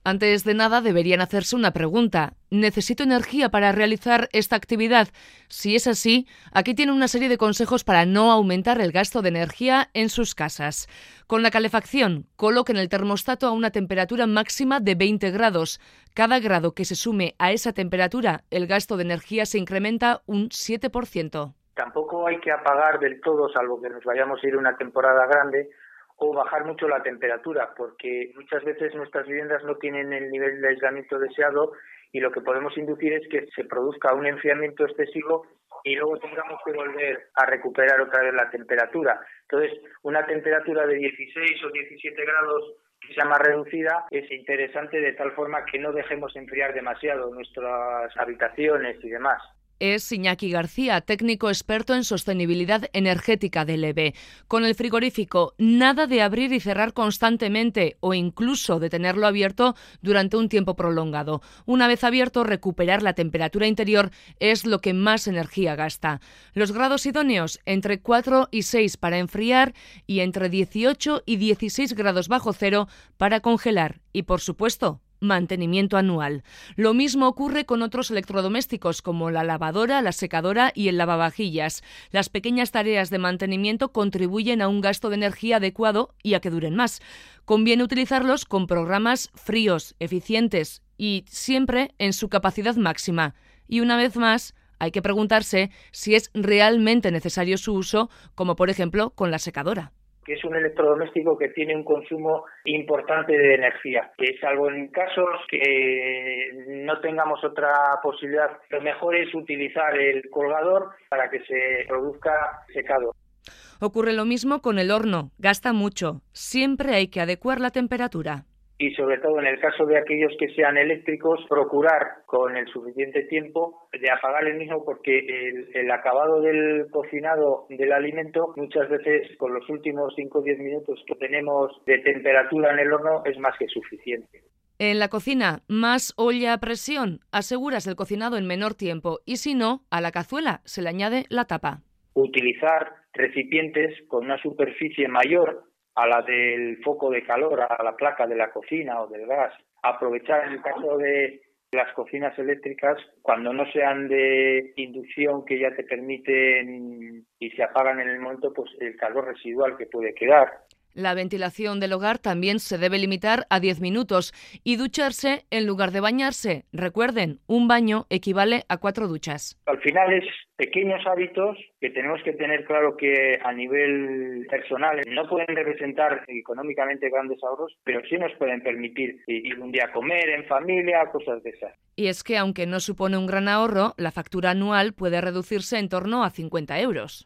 Antes de nada, deberían hacerse una pregunta. ¿Necesito energía para realizar esta actividad? Si es así, aquí tiene una serie de consejos para no aumentar el gasto de energía en sus casas. Con la calefacción, coloquen el termostato a una temperatura máxima de 20 grados. Cada grado que se sume a esa temperatura, el gasto de energía se incrementa un 7%. Tampoco hay que apagar del todo, salvo que nos vayamos a ir una temporada grande, o bajar mucho la temperatura, porque muchas veces nuestras viviendas no tienen el nivel de aislamiento deseado y lo que podemos inducir es que se produzca un enfriamiento excesivo y luego tengamos que volver a recuperar otra vez la temperatura. Entonces, una temperatura de 16 o 17 grados que sea más reducida es interesante de tal forma que no dejemos enfriar demasiado nuestras habitaciones y demás. Es Iñaki García, técnico experto en sostenibilidad energética del EVE. Con el frigorífico, nada de abrir y cerrar constantemente o incluso de tenerlo abierto durante un tiempo prolongado. Una vez abierto, recuperar la temperatura interior es lo que más energía gasta. Los grados idóneos, entre 4 y 6 para enfriar y entre 18 y 16 grados bajo cero para congelar. Y, por supuesto, mantenimiento anual. Lo mismo ocurre con otros electrodomésticos como la lavadora, la secadora y el lavavajillas. Las pequeñas tareas de mantenimiento contribuyen a un gasto de energía adecuado y a que duren más. Conviene utilizarlos con programas fríos, eficientes y siempre en su capacidad máxima. Y una vez más, hay que preguntarse si es realmente necesario su uso, como por ejemplo con la secadora. Que es un electrodoméstico que tiene un consumo importante de energía, que es algo en casos que no tengamos otra posibilidad. Lo mejor es utilizar el colgador para que se produzca secado. Ocurre lo mismo con el horno, gasta mucho. Siempre hay que adecuar la temperatura. Y sobre todo en el caso de aquellos que sean eléctricos, procurar con el suficiente tiempo de apagar el mismo, porque el acabado del cocinado del alimento muchas veces con los últimos 5 o 10 minutos que tenemos de temperatura en el horno es más que suficiente. En la cocina, más olla a presión, aseguras el cocinado en menor tiempo y si no, a la cazuela se le añade la tapa. Utilizar recipientes con una superficie mayor a la del foco de calor, a la placa de la cocina o del gas. Aprovechar en el caso de las cocinas eléctricas, cuando no sean de inducción que ya te permiten y se apagan en el momento, pues el calor residual que puede quedar. La ventilación del hogar también se debe limitar a 10 minutos y ducharse en lugar de bañarse. Recuerden, un baño equivale a 4 duchas. Al final es pequeños hábitos que tenemos que tener claro que a nivel personal no pueden representar económicamente grandes ahorros, pero sí nos pueden permitir ir un día a comer en familia, cosas de esas. Y es que aunque no supone un gran ahorro, la factura anual puede reducirse en torno a 50 euros.